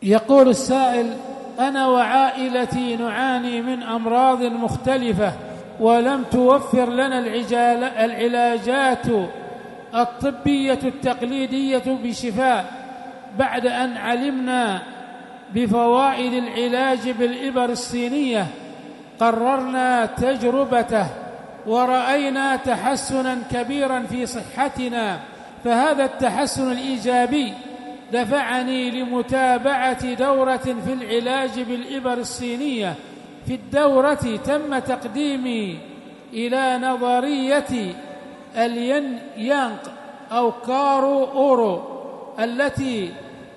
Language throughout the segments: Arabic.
يقول السائل: أنا وعائلتي نعاني من أمراض مختلفة ولم توفر لنا العلاجات الطبية التقليدية بشفاء. بعد أن علمنا بفوائد العلاج بالإبر الصينية قررنا تجربته ورأينا تحسنا كبيرا في صحتنا، فهذا التحسن الإيجابي دفعني لمتابعة دورة في العلاج بالإبر الصينية. في الدورة تم تقديمي إلى نظرية الين يانغ أو كارو أورو التي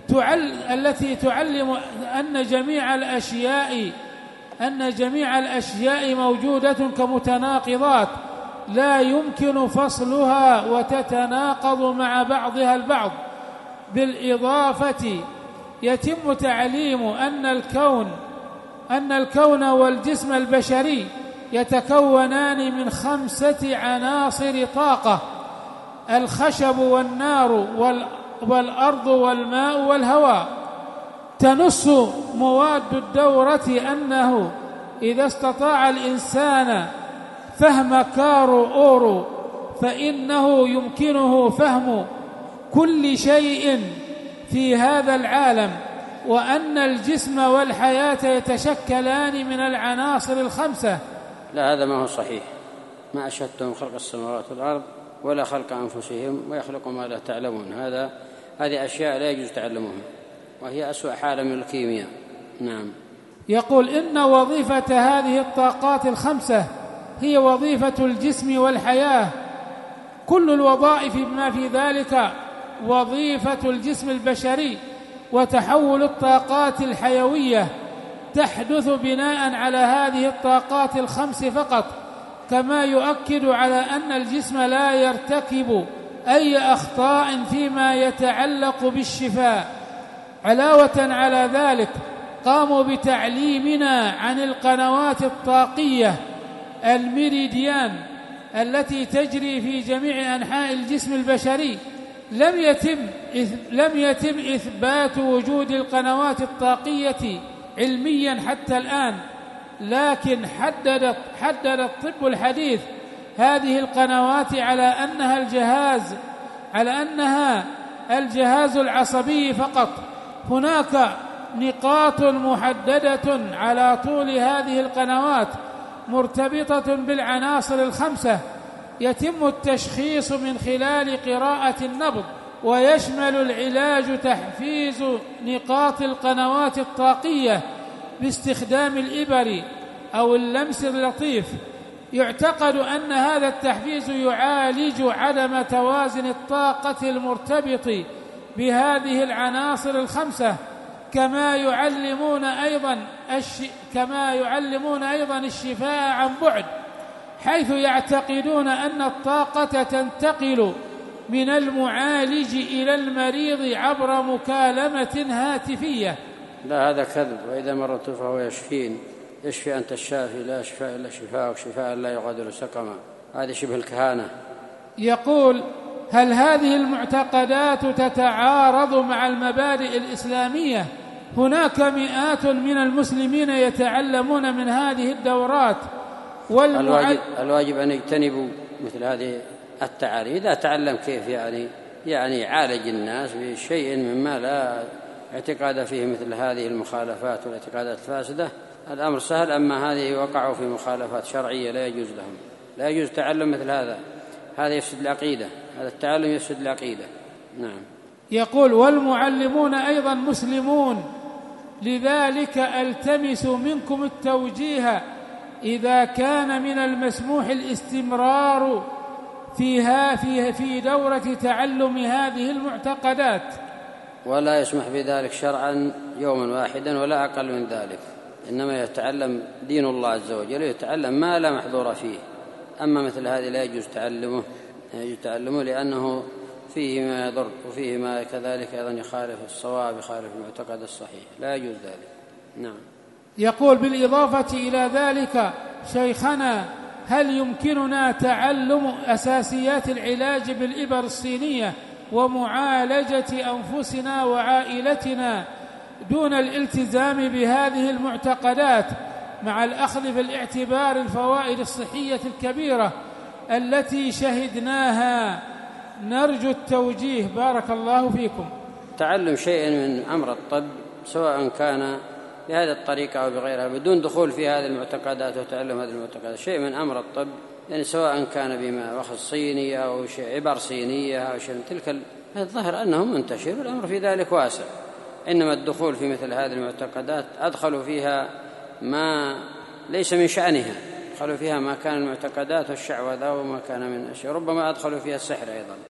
تعلم أن جميع الأشياء موجودة كمتناقضات لا يمكن فصلها وتتناقض مع بعضها البعض. بالإضافة يتم تعليم أن الكون والجسم البشري يتكونان من 5 عناصر طاقة: الخشب والنار والأرض والماء والهواء. تنص مواد الدورة أنه إذا استطاع الإنسان فهم كارو أورو فإنه يمكنه فهم كل شيء في هذا العالم، وأن الجسم والحياة يتشكلان من العناصر ال5. لا، هذا ما هو صحيح. ما أشهدتهم خلق السماوات والأرض ولا خلق أنفسهم ويخلق ما لا تعلمون. هذه أشياء لا يجوز تعلمها، وهي أسوأ حالة من الكيمياء. نعم. يقول: إن وظيفة هذه الطاقات ال5 هي وظيفة الجسم والحياة. كل الوظائف بما في ذلك وظيفة الجسم البشري، وتحول الطاقات الحيوية تحدث بناء على هذه الطاقات ال5 فقط، كما يؤكد على أن الجسم لا يرتكب أي أخطاء فيما يتعلق بالشفاء. علاوة على ذلك قاموا بتعليمنا عن القنوات الطاقية الميريديان التي تجري في جميع أنحاء الجسم البشري. لم يتم إثبات وجود القنوات الطاقية علميا حتى الآن، لكن حدد الطب الحديث هذه القنوات على أنها الجهاز العصبي فقط. هناك نقاط محددة على طول هذه القنوات مرتبطة بالعناصر ال5. يتم التشخيص من خلال قراءة النبض، ويشمل العلاج تحفيز نقاط القنوات الطاقية باستخدام الإبر أو اللمس اللطيف. يعتقد أن هذا التحفيز يعالج عدم توازن الطاقة المرتبط بهذه العناصر ال5، كما يعلمون أيضا الشفاء عن بعد، حيث يعتقدون أن الطاقة تنتقل من المعالج إلى المريض عبر مكالمة هاتفية. لا، هذا كذب، وإذا مرضت فهو يشفي أنت الشافي، لا شفاء إلا شفاءك، شفاء لا يغادر سقما. هذا شبه الكهانة. يقول: هل هذه المعتقدات تتعارض مع المبادئ الإسلامية؟ هناك مئات من المسلمين يتعلمون من هذه الدورات، الواجب أن يجتنبوا مثل هذه التعاليم. إذا تعلم كيف يعني يعالج الناس بشيء مما لا اعتقاد فيه مثل هذه المخالفات والاعتقادات الفاسدة، الأمر سهل. أما هذه وقعوا في مخالفات شرعية لا يجوز لهم، لا يجوز تعلم مثل هذا يفسد العقيدة، هذا التعلم يفسد العقيدة. نعم. يقول: والمعلمون أيضا مسلمون، لذلك ألتمس منكم التوجيه إذا كان من المسموح الاستمرار في دورة تعلم هذه المعتقدات. ولا يسمح بذلك شرعا يوما واحدا ولا أقل من ذلك، إنما يتعلم دين الله عز وجل، يتعلم ما لا محظور فيه. أما مثل هذه لا يجوز تعلمه لأنه فيه ما يضر وفيه ما كذلك أيضا يخالف الصواب، يخالف المعتقد الصحيح، لا يجوز ذلك. نعم. يقول: بالإضافة إلى ذلك شيخنا، هل يمكننا تعلم أساسيات العلاج بالإبر الصينية ومعالجة أنفسنا وعائلتنا دون الالتزام بهذه المعتقدات، مع الأخذ في الاعتبار الفوائد الصحية الكبيرة التي شهدناها. نرجو التوجيه بارك الله فيكم. تعلم شيء من أمر الطب سواء كان بهذه الطريقة أو بغيرها بدون دخول في هذه المعتقدات وتعلم هذه المعتقدات، شيء من أمر الطب يعني سواء كان بما وخذ صينية أو عبر صينية أو شيء تلك الظاهر أنه منتشر والأمر في ذلك واسع. إنما الدخول في مثل هذه المعتقدات أدخلوا فيها ما ليس من شأنها، أدخلوا فيها ما كان المعتقدات والشعوذة وما كان من أشياء، ربما أدخلوا فيها السحر أيضا.